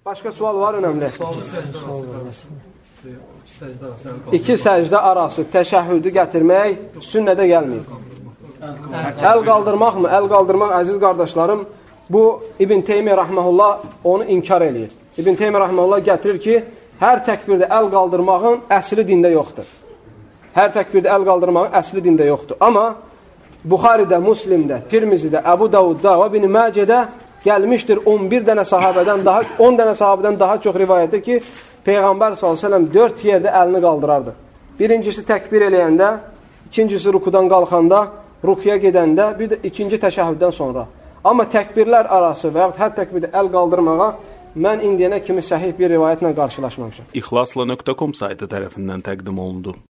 Başqa sual var önəmli. İki səcdə arası təşəhhüdü gətirmək sünnədə gəlməyib. Əl qaldırmaq mı? Əl qaldırmaq, əziz qardaşlarım, bu İbn Teymiyyə rəhməhullah onu inkar eləyir. İbn Teymiyyə rəhməhullah gətirir ki, hər təkbirdə əl qaldırmağın əsli dində yoxdur. Hər təkbirdə əl qaldırmağın əsli dində yoxdur. Amma Buxaridə, Müslimdə, Tirmizidə, Əbu Davudda və İbn Məcədə gəlmişdir 10 dənə sahabədən daha çox rivayətdir ki, Peyğəmbər s.ə.v 4 yerdə əlini qaldırardı. Birincisi təkbir eləyəndə, ikincisi rukudan qalxanda, rukuya gedəndə, bir də ikinci təşəhhüddən sonra. Amma təkbirlər arası və hər təkbirdə əl qaldırmağa mən indiyənə kimi səhih bir rivayətlə qarşılaşmamışam. İxlasla.com saytı tərəfindən təqdim olundu.